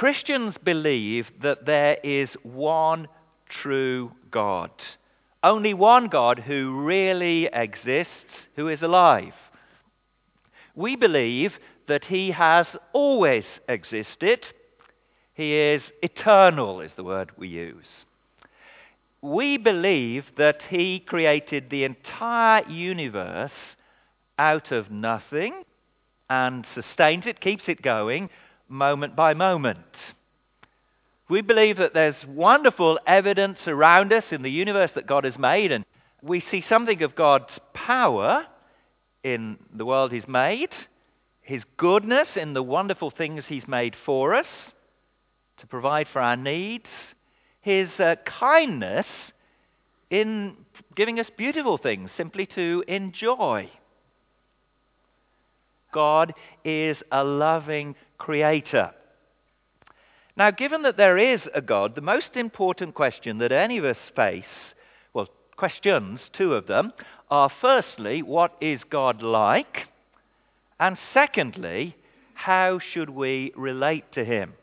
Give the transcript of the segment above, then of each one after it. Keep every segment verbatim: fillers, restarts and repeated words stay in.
Christians believe that there is one true God. Only one God who really exists, who is alive. We believe that he has always existed. He is eternal, is the word we use. We believe that he created the entire universe out of nothing and sustains it, keeps it going moment by moment. We believe that there's wonderful evidence around us in the universe that God has made, and we see something of God's power in the world he's made, his goodness in the wonderful things he's made for us to provide for our needs, his uh, kindness in giving us beautiful things simply to enjoy. God is a loving creator. Now, given that there is a God, the most important question that any of us face, well, questions, two of them, are firstly, what is God like? And secondly, how should we relate to him?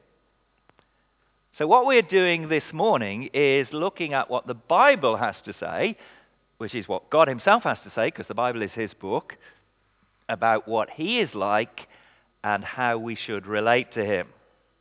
So what we're doing this morning is looking at what the Bible has to say, which is what God himself has to say, because the Bible is his book, about what he is like and how we should relate to him.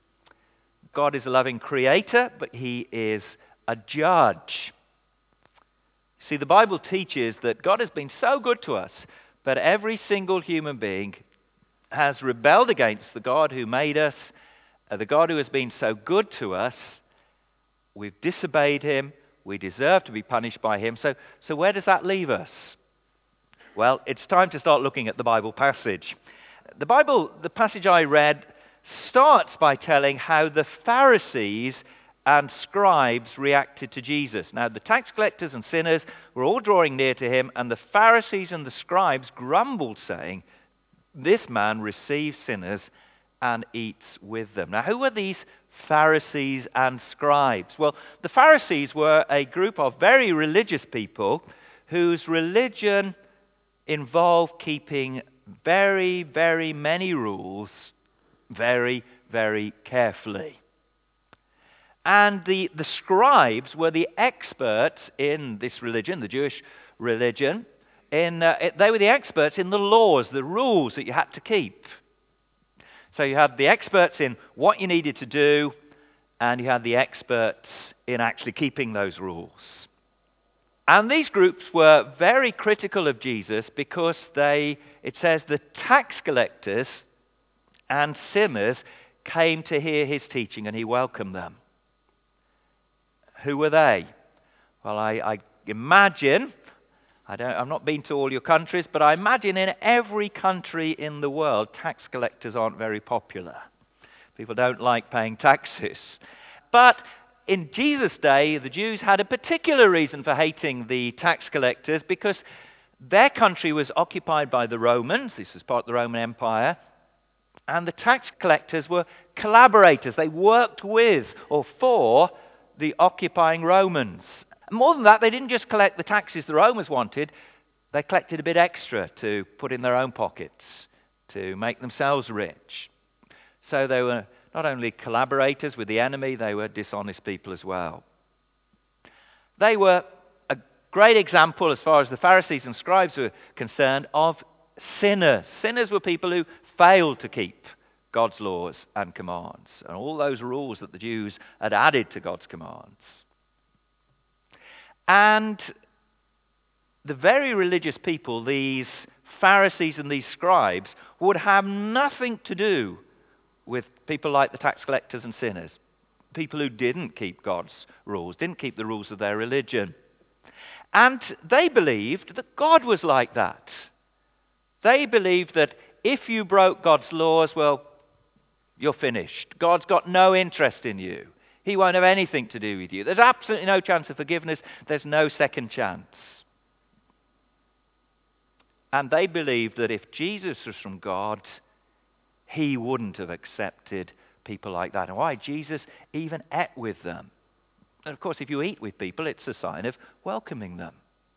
God is a loving creator, but he is a judge. See, the Bible teaches that God has been so good to us, but every single human being has rebelled against the God who made us, the God who has been so good to us. We've disobeyed him. We deserve to be punished by him. So, so where does that leave us? Well, it's time to start looking at the Bible passage. The Bible, the passage I read, starts by telling how the Pharisees and scribes reacted to Jesus. Now, the tax collectors and sinners were all drawing near to him, and the Pharisees and the scribes grumbled, saying, "This man receives sinners and eats with them." Now, who were these Pharisees and scribes? Well, the Pharisees were a group of very religious people whose religion involved keeping very, very many rules very, very carefully. And the, the scribes were the experts in this religion, the Jewish religion. In, uh, it, they were the experts in the laws, the rules that you had to keep. So you had the experts in what you needed to do, and you had the experts in actually keeping those rules. And these groups were very critical of Jesus because they, it says, the tax collectors and sinners came to hear his teaching, and he welcomed them. Who were they? Well, I, I imagine, I don't, I've not been to all your countries, but I imagine in every country in the world, tax collectors aren't very popular. People don't like paying taxes. But in Jesus' day, the Jews had a particular reason for hating the tax collectors because their country was occupied by the Romans. This was part of the Roman Empire. And the tax collectors were collaborators. They worked with or for the occupying Romans. More than that, they didn't just collect the taxes the Romans wanted. They collected a bit extra to put in their own pockets, to make themselves rich. So they were not only collaborators with the enemy, they were dishonest people as well. They were a great example, as far as the Pharisees and scribes were concerned, of sinners. Sinners were people who failed to keep God's laws and commands, and all those rules that the Jews had added to God's commands. And the very religious people, these Pharisees and these scribes, would have nothing to do with people like the tax collectors and sinners, people who didn't keep God's rules, didn't keep the rules of their religion. And they believed that God was like that. They believed that if you broke God's laws, well, you're finished. God's got no interest in you. He won't have anything to do with you. There's absolutely no chance of forgiveness. There's no second chance. And they believed that if Jesus was from God, he wouldn't have accepted people like that. And why? Jesus even ate with them. And of course, if you eat with people, it's a sign of welcoming them.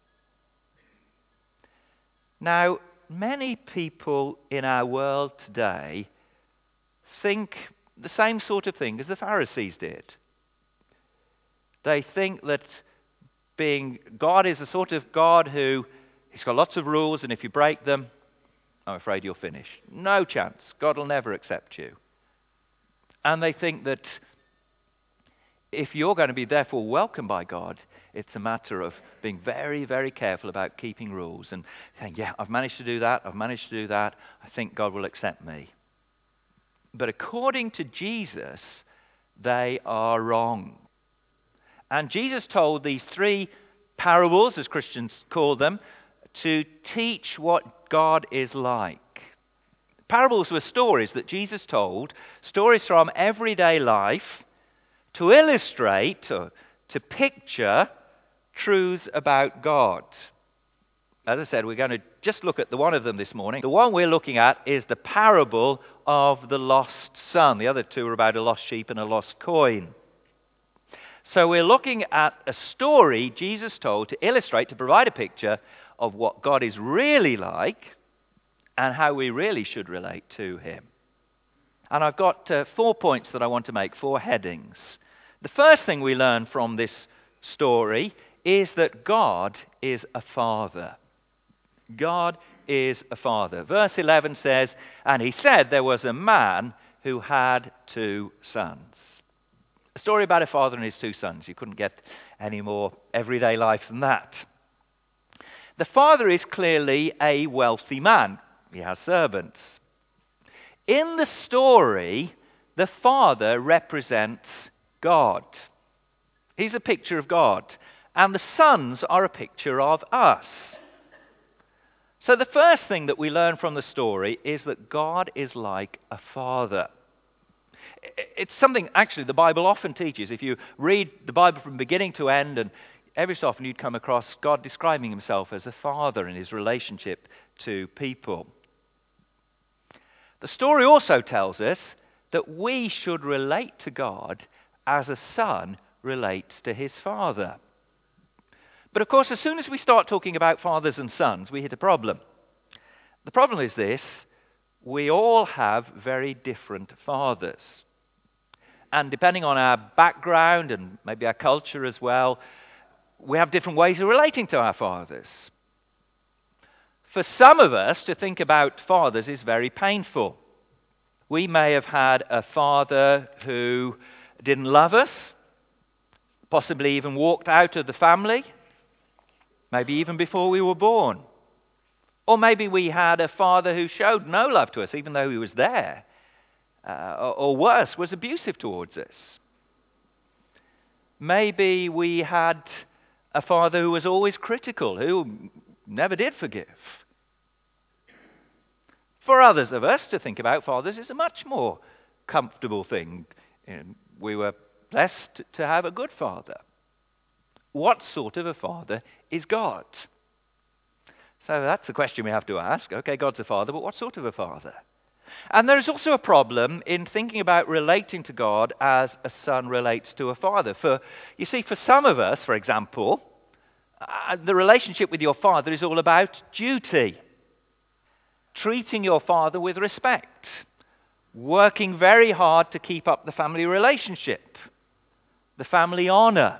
Now, many people in our world today think the same sort of thing as the Pharisees did. They think that being God is a sort of God who, he's got lots of rules, and if you break them, I'm afraid you'll finish. No chance. God will never accept you. And they think that if you're going to be therefore welcomed by God, it's a matter of being very, very careful about keeping rules and saying, yeah, I've managed to do that, I've managed to do that, I think God will accept me. But according to Jesus, they are wrong. And Jesus told these three parables, as Christians call them, to teach what God is like. Parables were stories that Jesus told, stories from everyday life, to illustrate or to picture truths about God. As I said, we're going to just look at the one of them this morning. The one we're looking at is the parable of the lost son. The other two are about a lost sheep and a lost coin. So we're looking at a story Jesus told to illustrate, to provide a picture of what God is really like and how we really should relate to him. And I've got uh, four points that I want to make, four headings. The first thing we learn from this story is that God is a father. God is a father. Verse eleven says, and he said there was a man who had two sons. A story about a father and his two sons. You couldn't get any more everyday life than that. The father is clearly a wealthy man. He has servants. In the story, the father represents God. He's a picture of God. And the sons are a picture of us. So the first thing that we learn from the story is that God is like a father. It's something, actually, the Bible often teaches. If you read the Bible from beginning to end, and every so often you'd come across God describing himself as a father in his relationship to people. The story also tells us that we should relate to God as a son relates to his father. But of course, as soon as we start talking about fathers and sons, we hit a problem. The problem is this: we all have very different fathers. And depending on our background and maybe our culture as well, we have different ways of relating to our fathers. For some of us, to think about fathers is very painful. We may have had a father who didn't love us, possibly even walked out of the family, maybe even before we were born. Or maybe we had a father who showed no love to us, even though he was there. Uh, or, or worse, was abusive towards us. Maybe we had a father who was always critical, who never did forgive. For others of us, to think about fathers is a much more comfortable thing. You know, we were blessed to have a good father. What sort of a father is God? So that's the question we have to ask. Okay, God's a father, but what sort of a father? And there is also a problem in thinking about relating to God as a son relates to a father. For, you see, for some of us, for example, uh, the relationship with your father is all about duty. Treating your father with respect. Working very hard to keep up the family relationship. The family honor.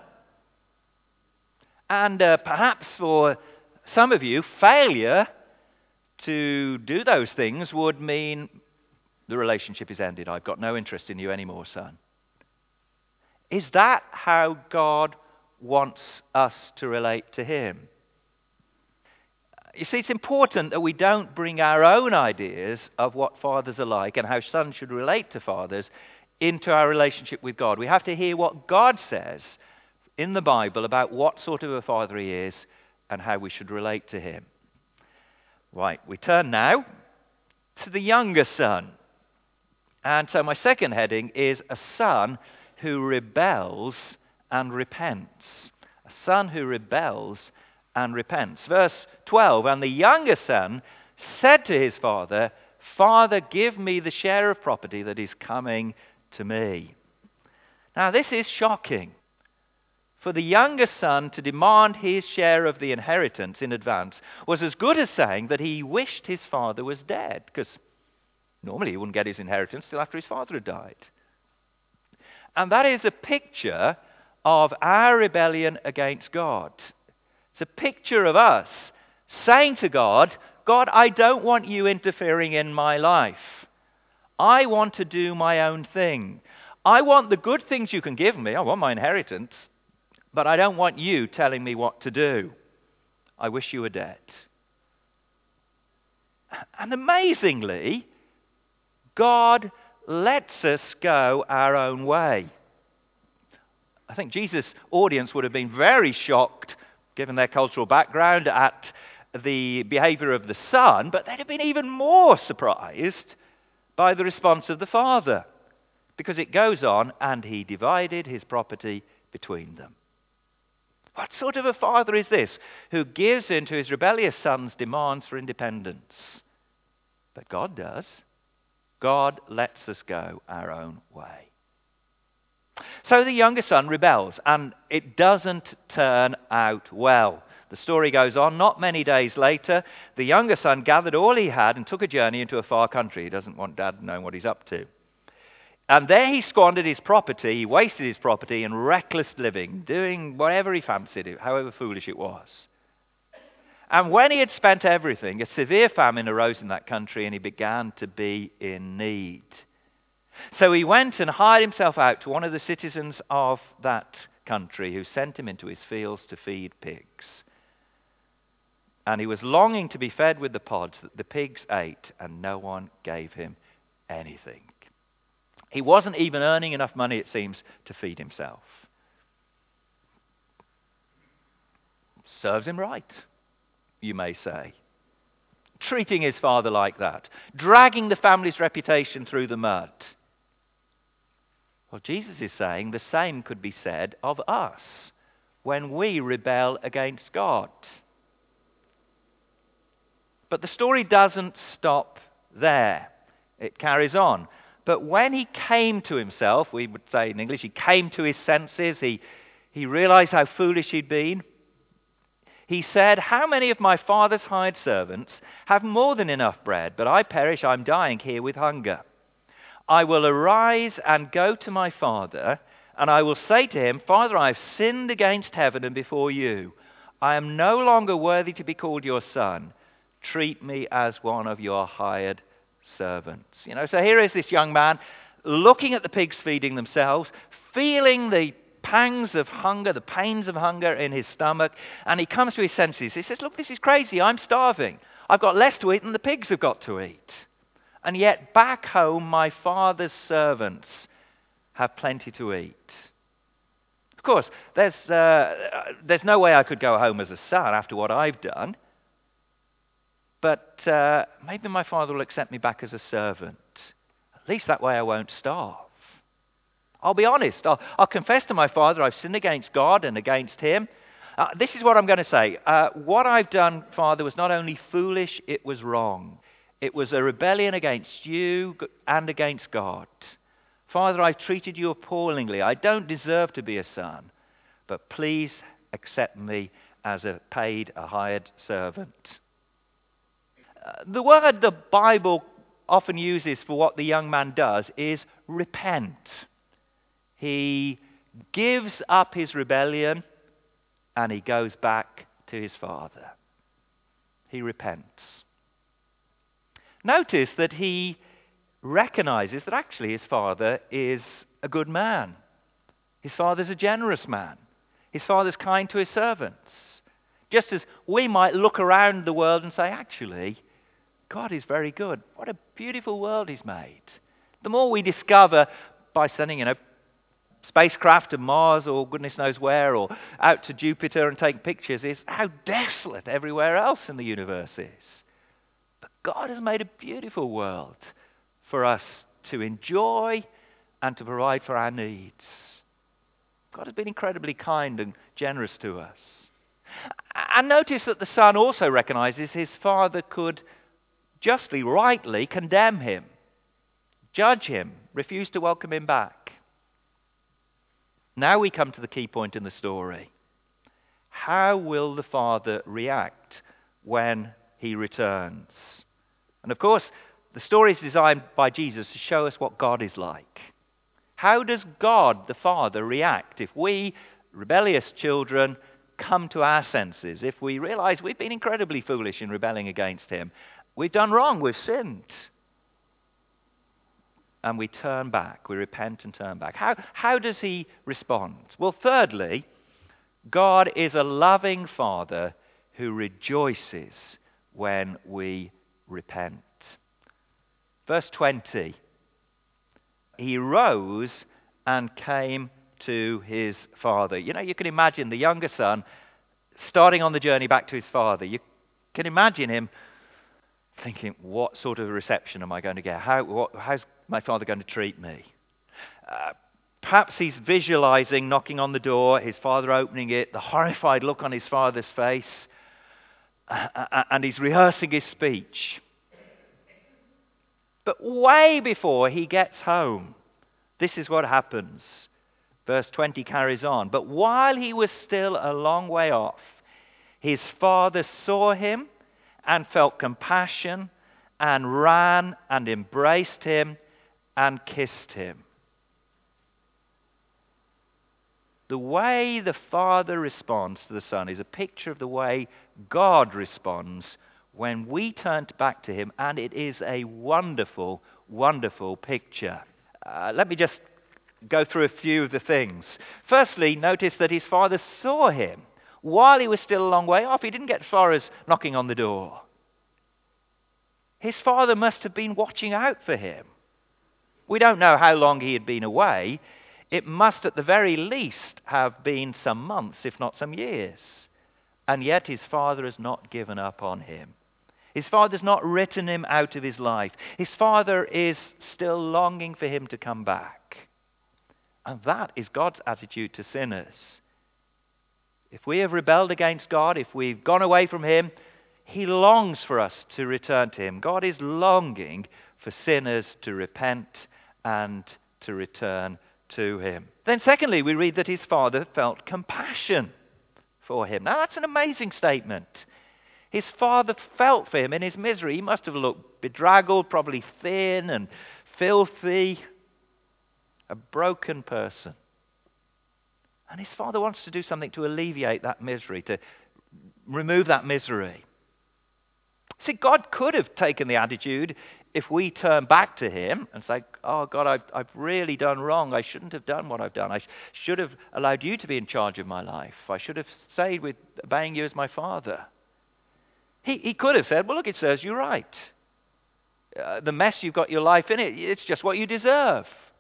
And uh, perhaps for some of you, failure to do those things would mean the relationship is ended. I've got no interest in you anymore, son. Is that how God wants us to relate to him? You see, it's important that we don't bring our own ideas of what fathers are like and how sons should relate to fathers into our relationship with God. We have to hear what God says in the Bible about what sort of a father he is and how we should relate to him. Right, we turn now to the younger son. And so my second heading is a son who rebels and repents. A son who rebels and repents. Verse twelve, and the younger son said to his father, Father, give me the share of property that is coming to me. Now this is shocking. For the younger son to demand his share of the inheritance in advance was as good as saying that he wished his father was dead, because normally he wouldn't get his inheritance till after his father had died. And that is a picture of our rebellion against God. It's a picture of us saying to God, God, I don't want you interfering in my life. I want to do my own thing. I want the good things you can give me. I want my inheritance. But I don't want you telling me what to do. I wish you were dead. And amazingly, God lets us go our own way. I think Jesus' audience would have been very shocked, given their cultural background, at the behavior of the Son, but they'd have been even more surprised by the response of the Father, because it goes on, and he divided his property between them. What sort of a father is this who gives in to his rebellious son's demands for independence? But God does. God lets us go our own way. So the younger son rebels, and it doesn't turn out well. The story goes on. Not many days later, the younger son gathered all he had and took a journey into a far country. He doesn't want dad knowing what he's up to. And there he squandered his property, he wasted his property in reckless living, doing whatever he fancied, however foolish it was. And when he had spent everything, a severe famine arose in that country, and he began to be in need. So he went and hired himself out to one of the citizens of that country, who sent him into his fields to feed pigs. And he was longing to be fed with the pods that the pigs ate, and no one gave him anything. He wasn't even earning enough money, it seems, to feed himself. Serves him right, you may say. Treating his father like that, dragging the family's reputation through the mud. Well, Jesus is saying the same could be said of us when we rebel against God. But the story doesn't stop there. It carries on. But when he came to himself, we would say in English, he came to his senses, he, he realized how foolish he'd been. He said, how many of my father's hired servants have more than enough bread, but I perish, I'm dying here with hunger. I will arise and go to my father, and I will say to him, Father, I have sinned against heaven and before you. I am no longer worthy to be called your son. Treat me as one of your hired servants. You know, so here is this young man looking at the pigs feeding themselves, feeling the pangs of hunger, the pains of hunger in his stomach, and he comes to his senses. He says, look, this is crazy. I'm starving. I've got less to eat than the pigs have got to eat. And yet back home, my father's servants have plenty to eat. Of course, there's, uh, there's no way I could go home as a son after what I've done. But uh, maybe my father will accept me back as a servant. At least that way I won't starve. I'll be honest. I'll, I'll confess to my father I've sinned against God and against him. Uh, this is what I'm going to say. Uh, what I've done, Father, was not only foolish, it was wrong. It was a rebellion against you and against God. Father, I've treated you appallingly. I don't deserve to be a son. But please accept me as a paid, a hired servant. The word the Bible often uses for what the young man does is repent. He gives up his rebellion and he goes back to his father. He repents. Notice that he recognizes that actually his father is a good man. His father's a generous man. His father's kind to his servants. Just as we might look around the world and say, actually, God is very good. What a beautiful world he's made. The more we discover by sending, you know, spacecraft to Mars or goodness knows where, or out to Jupiter and take pictures, is how desolate everywhere else in the universe is. But God has made a beautiful world for us to enjoy and to provide for our needs. God has been incredibly kind and generous to us. And notice that the son also recognizes his father could justly, rightly condemn him, judge him, refuse to welcome him back. Now we come to the key point in the story. How will the father react when he returns? And of course, the story is designed by Jesus to show us what God is like. How does God the Father react if we, rebellious children, come to our senses, if we realize we've been incredibly foolish in rebelling against him? We've done wrong, we've sinned. And we turn back, we repent and turn back. How, how does he respond? Well, thirdly, God is a loving Father who rejoices when we repent. Verse twenty, he rose and came to his father. You know, you can imagine the younger son starting on the journey back to his father. You can imagine him thinking, what sort of reception am I going to get? How, what, how's my father going to treat me? Uh, perhaps he's visualizing knocking on the door, his father opening it, the horrified look on his father's face, uh, and he's rehearsing his speech. But way before he gets home, this is what happens. Verse twenty carries on. But while he was still a long way off, his father saw him and felt compassion and ran and embraced him and kissed him. The way the Father responds to the Son is a picture of the way God responds when we turn back to him, and it is a wonderful, wonderful picture. Uh, let me just go through a few of the things. Firstly, notice that his father saw him while he was still a long way off. He didn't get as far as knocking on the door. His father must have been watching out for him. We don't know how long he had been away. It must at the very least have been some months, if not some years. And yet his father has not given up on him. His father's not written him out of his life. His father is still longing for him to come back. And that is God's attitude to sinners. If we have rebelled against God, if we've gone away from him, he longs for us to return to him. God is longing for sinners to repent and to return to him. Then secondly, we read that his father felt compassion for him. Now that's an amazing statement. His father felt for him in his misery. He must have looked bedraggled, probably thin and filthy, a broken person. And his father wants to do something to alleviate that misery, to remove that misery. See, God could have taken the attitude, if we turn back to him and say, oh God, I've, I've really done wrong. I shouldn't have done what I've done. I sh- should have allowed you to be in charge of my life. I should have stayed with obeying you as my father. He, he could have said, well, look, it serves you right. Uh, the mess you've got your life in, it, it's just what you deserve.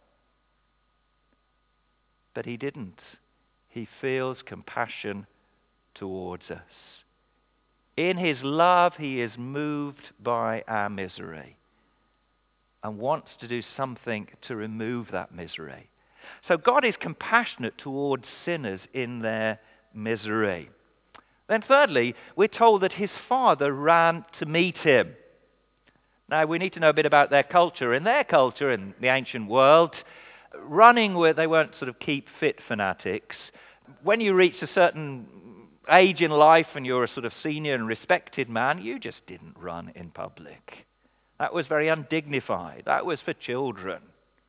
But he didn't. He feels compassion towards us. In his love, he is moved by our misery and wants to do something to remove that misery. So God is compassionate towards sinners in their misery. Then thirdly, we're told that his father ran to meet him. Now, we need to know a bit about their culture. In their culture, in the ancient world, running, were, they weren't sort of keep fit fanatics. When you reached a certain age in life and you're a sort of senior and respected man, you just didn't run in public. That was very undignified. That was for children.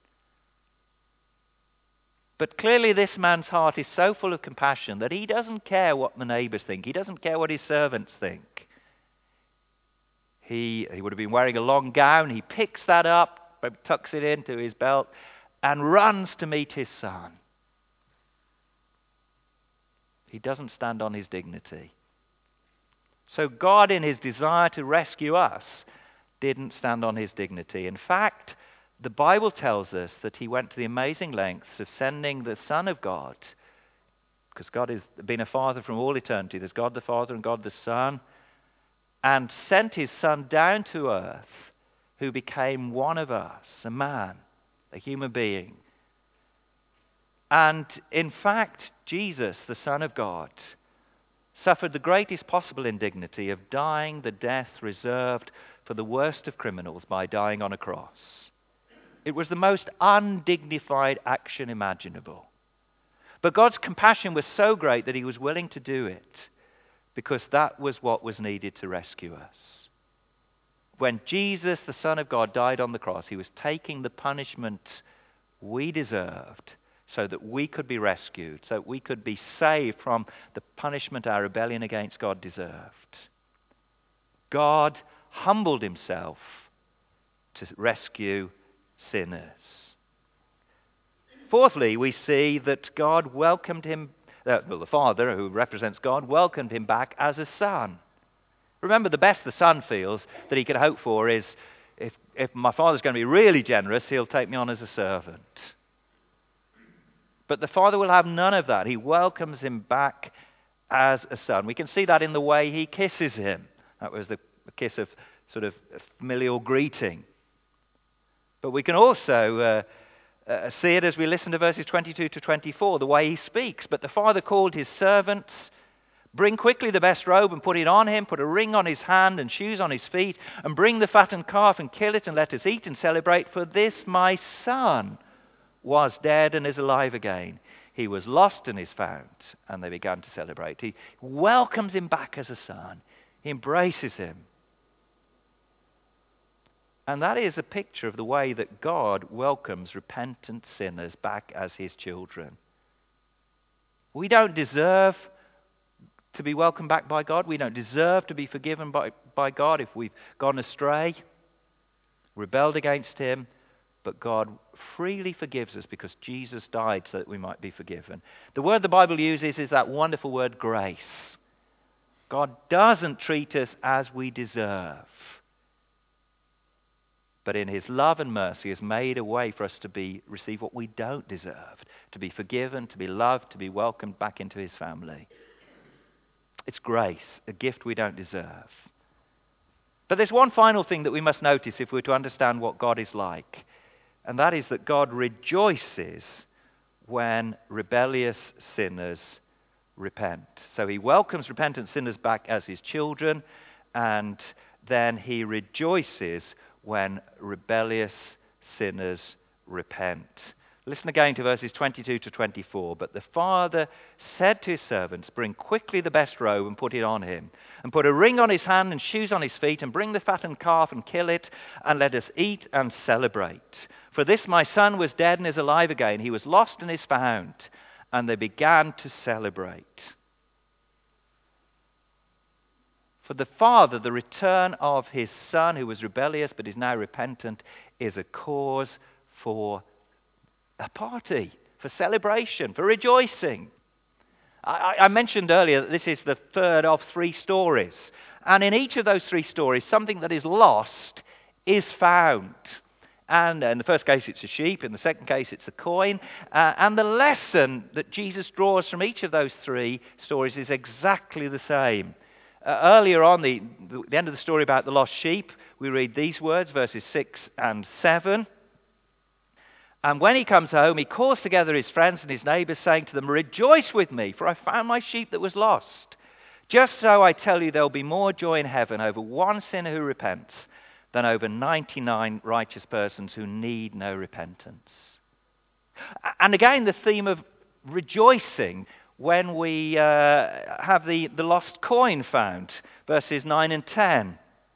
But clearly this man's heart is so full of compassion that he doesn't care what the neighbors think. He doesn't care what his servants think. He, he would have been wearing a long gown. He picks that up, tucks it into his belt, and runs to meet his son. He doesn't stand on his dignity. So God, in his desire to rescue us, didn't stand on his dignity. In fact, the Bible tells us that he went to the amazing lengths of sending the Son of God, because God has been a father from all eternity. There's God the Father and God the Son, and sent his Son down to earth, who became one of us, a man, a human being. And in fact, Jesus, the Son of God, suffered the greatest possible indignity of dying the death reserved for the worst of criminals by dying on a cross. It was the most undignified action imaginable. But God's compassion was so great that he was willing to do it because that was what was needed to rescue us. When Jesus, the Son of God, died on the cross, he was taking the punishment we deserved, so that we could be rescued, so that we could be saved from the punishment our rebellion against God deserved. God humbled himself to rescue sinners. Fourthly, we see that God welcomed him, uh, well, the Father, who represents God, welcomed him back as a son. Remember, the best the son feels that he could hope for is, if, if my Father's going to be really generous, he'll take me on as a servant. But the Father will have none of that. He welcomes him back as a son. We can see that in the way he kisses him. That was the kiss of sort of familial greeting. But we can also uh, uh, see it as we listen to verses twenty-two to twenty-four, the way he speaks. But the Father called his servants, bring quickly the best robe and put it on him, put a ring on his hand and shoes on his feet, and bring the fattened calf and kill it, and let us eat and celebrate. For this my son was dead and is alive again. He was lost and is found. And they began to celebrate. He welcomes him back as a son. He embraces him. And that is a picture of the way that God welcomes repentant sinners back as his children. We don't deserve to be welcomed back by God. We don't deserve to be forgiven by, by God if we've gone astray, rebelled against him. But God freely forgives us because Jesus died so that we might be forgiven. The word the Bible uses is that wonderful word grace. God doesn't treat us as we deserve, but in his love and mercy has made a way for us to be receive what we don't deserve, to be forgiven, to be loved, to be welcomed back into his family. It's grace, a gift we don't deserve. But there's one final thing that we must notice if we're to understand what God is like. And that is that God rejoices when rebellious sinners repent. So he welcomes repentant sinners back as his children, and then he rejoices when rebellious sinners repent. Listen again to verses twenty-two to twenty-four. But the Father said to his servants, bring quickly the best robe and put it on him, and put a ring on his hand and shoes on his feet, and bring the fattened calf and kill it, and let us eat and celebrate. For this my son was dead and is alive again. He was lost and is found. And they began to celebrate. For the Father, the return of his Son, who was rebellious but is now repentant, is a cause for a party, for celebration, for rejoicing. I, I mentioned earlier that this is the third of three stories. And in each of those three stories, something that is lost is found. And in the first case, it's a sheep. In the second case, it's a coin. Uh, and the lesson that Jesus draws from each of those three stories is exactly the same. Uh, earlier on, the, the end of the story about the lost sheep, we read these words, verses six and seven. And when he comes home, he calls together his friends and his neighbors, saying to them, rejoice with me, for I found my sheep that was lost. Just so I tell you, there will be more joy in heaven over one sinner who repents than over ninety-nine righteous persons who need no repentance. And again, the theme of rejoicing when we uh, have the, the lost coin found, verses nine and ten.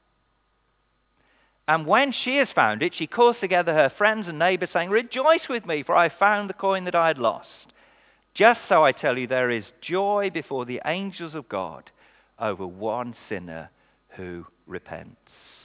And when she has found it, she calls together her friends and neighbors, saying, rejoice with me, for I found the coin that I had lost. Just so I tell you, there is joy before the angels of God over one sinner who repents.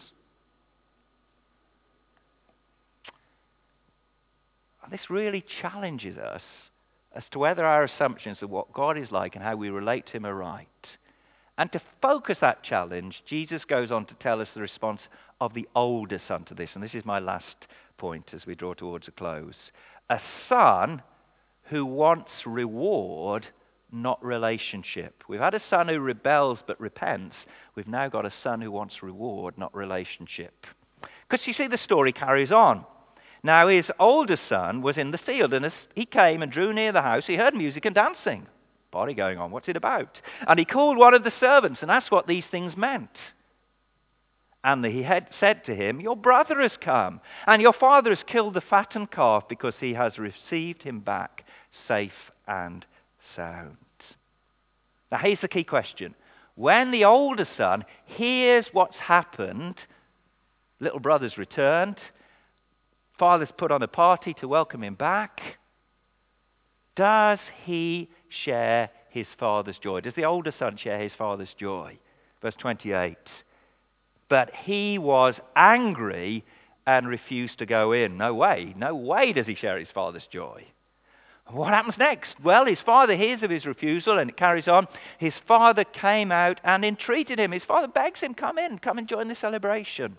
This really challenges us as to whether our assumptions of what God is like and how we relate to him are right. And to focus that challenge, Jesus goes on to tell us the response of the older son to this. And this is my last point as we draw towards a close. A son who wants reward, not relationship. We've had a son who rebels but repents. We've now got a son who wants reward, not relationship. Because you see, the story carries on. Now his older son was in the field, and as he came and drew near the house, he heard music and dancing. Party going on, what's it about? And he called one of the servants and asked what these things meant. And he had said to him, your brother has come, and your father has killed the fattened calf because he has received him back safe and sound. Now here's the key question. When the older son hears what's happened, little brother's returned, father's put on a party to welcome him back. Does he share his father's joy? Does the older son share his father's joy? Verse twenty-eight. But he was angry and refused to go in. No way. No way does he share his father's joy. What happens next? Well, his father hears of his refusal, and it carries on. His father came out and entreated him. His father begs him, come in, come and join the celebration.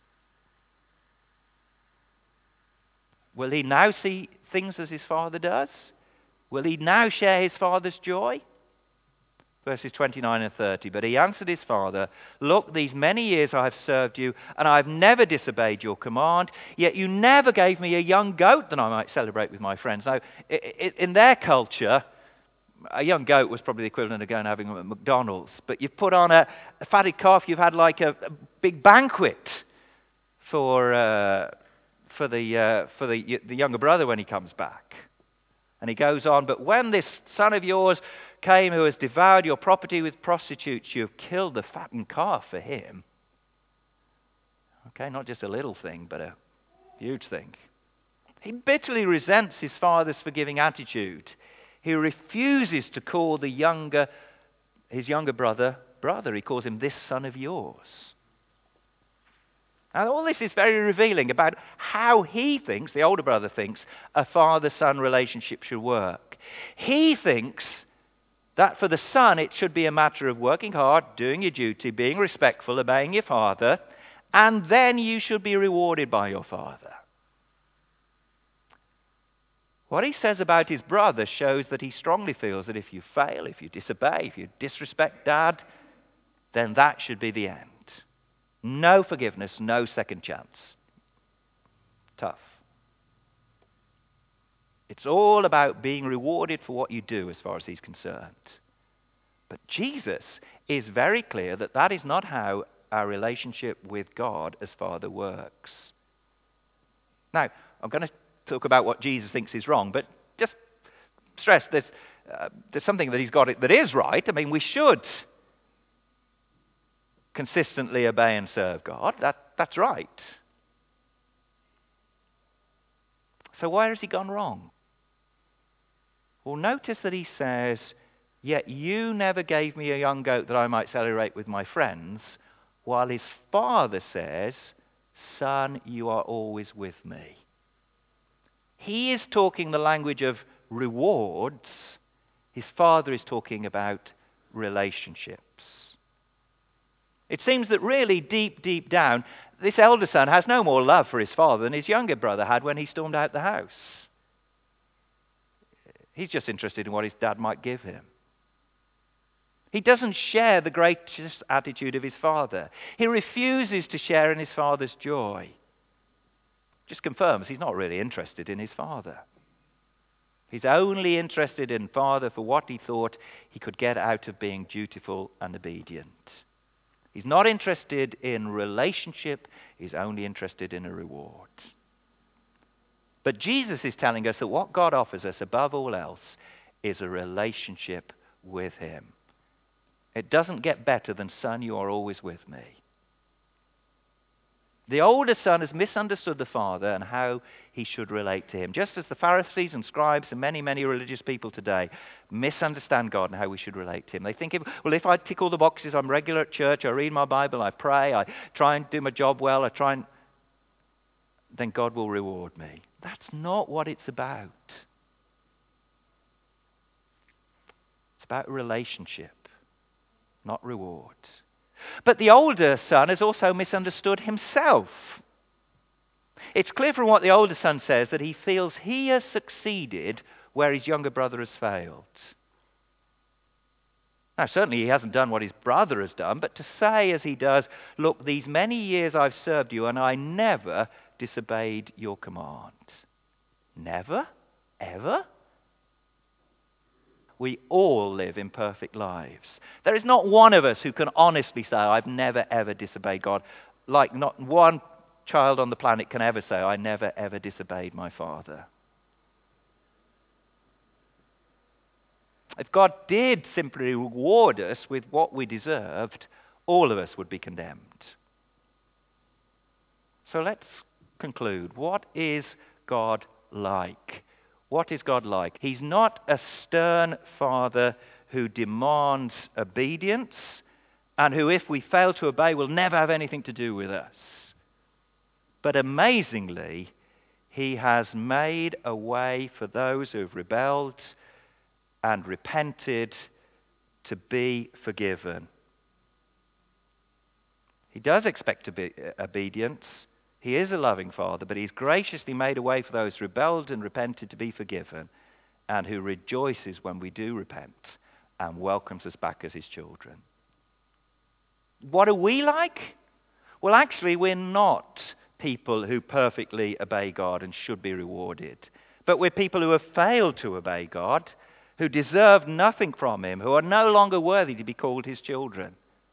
Will he now see things as his father does? Will he now share his father's joy? Verses twenty-nine and thirty. But he answered his father, look, these many years I have served you, and I have never disobeyed your command, yet you never gave me a young goat that I might celebrate with my friends. Now, in their culture, a young goat was probably the equivalent of going and having them at McDonald's. But you've put on a, a fatted calf, you've had like a, a big banquet for, uh, for, the, uh, for the, the younger brother when he comes back. And he goes on, but when this son of yours came who has devoured your property with prostitutes, you have killed the fattened calf for him. Okay, not just a little thing, but a huge thing. He bitterly resents his father's forgiving attitude. He refuses to call the younger, his younger brother, brother. He calls him this son of yours. Now, all this is very revealing about how he thinks, the older brother thinks, a father-son relationship should work. He thinks that for the son, it should be a matter of working hard, doing your duty, being respectful, obeying your father, and then you should be rewarded by your father. What he says about his brother shows that he strongly feels that if you fail, if you disobey, if you disrespect dad, then that should be the end. No forgiveness, no second chance. Tough. It's all about being rewarded for what you do as far as he's concerned. But Jesus is very clear that that is not how our relationship with God as Father works. Now, I'm going to talk about what Jesus thinks is wrong, but just stress there's, uh, there's something that he's got that is right. I mean, we should consistently obey and serve God. That, that's right. So where has he gone wrong? Well, notice that he says, yet you never gave me a young goat that I might celebrate with my friends, while his father says, son, you are always with me. He is talking the language of rewards. His father is talking about relationships. It seems that really deep, deep down, this elder son has no more love for his father than his younger brother had when he stormed out the house. He's just interested in what his dad might give him. He doesn't share the gracious attitude of his father. He refuses to share in his father's joy. Just confirms he's not really interested in his father. He's only interested in father for what he thought he could get out of being dutiful and obedient. He's not interested in relationship. He's only interested in a reward. But Jesus is telling us that what God offers us above all else is a relationship with him. It doesn't get better than, son, you are always with me. The older son has misunderstood the father and how he should relate to him, just as the Pharisees and scribes and many, many religious people today misunderstand God and how we should relate to him. They think, well, if I tick all the boxes, I'm regular at church, I read my Bible, I pray, I try and do my job well, I try and... then God will reward me. That's not what it's about. It's about relationship, not reward. But the older son has also misunderstood himself. It's clear from what the older son says that he feels he has succeeded where his younger brother has failed. Now, certainly he hasn't done what his brother has done, but to say as he does, look, these many years I've served you and I never disobeyed your command. Never? Ever? We all live imperfect lives. There is not one of us who can honestly say, I've never ever disobeyed God. Like not one child on the planet can ever say, I never ever disobeyed my father. If God did simply reward us with what we deserved, all of us would be condemned. So let's conclude. What is God like? What is God like? He's not a stern father who demands obedience and who, if we fail to obey, will never have anything to do with us. But amazingly, he has made a way for those who have rebelled and repented to be forgiven. He does expect to be obedience. He is a loving father, but he's graciously made a way for those who rebelled and repented to be forgiven, and who rejoices when we do repent and welcomes us back as his children. What are we like? Well, actually, we're not people who perfectly obey God and should be rewarded. But we're people who have failed to obey God, who deserve nothing from him, who are no longer worthy to be called his children.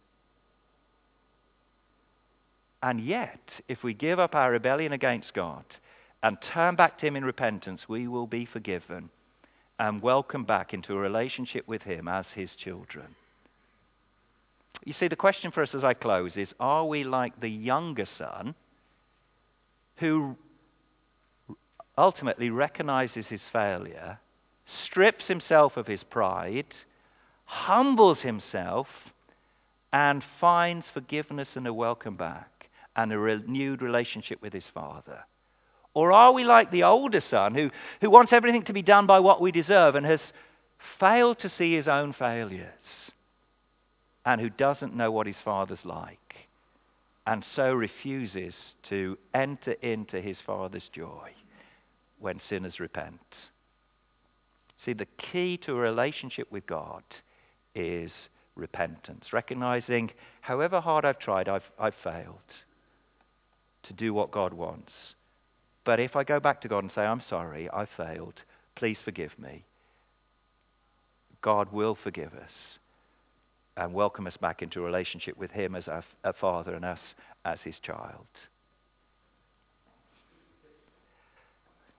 And yet, if we give up our rebellion against God and turn back to him in repentance, we will be forgiven and welcome back into a relationship with him as his children. You see, the question for us as I close is, are we like the younger son who ultimately recognizes his failure, strips himself of his pride, humbles himself, and finds forgiveness and a welcome back and a renewed relationship with his father? Or are we like the older son who, who wants everything to be done by what we deserve and has failed to see his own failures, and who doesn't know what his father's like, and so refuses to enter into his father's joy when sinners repent? See, the key to a relationship with God is repentance, recognizing however hard I've tried, I've, I've failed to do what God wants. But if I go back to God and say, I'm sorry, I failed, please forgive me, God will forgive us and welcome us back into a relationship with him as our, our father and us as his child.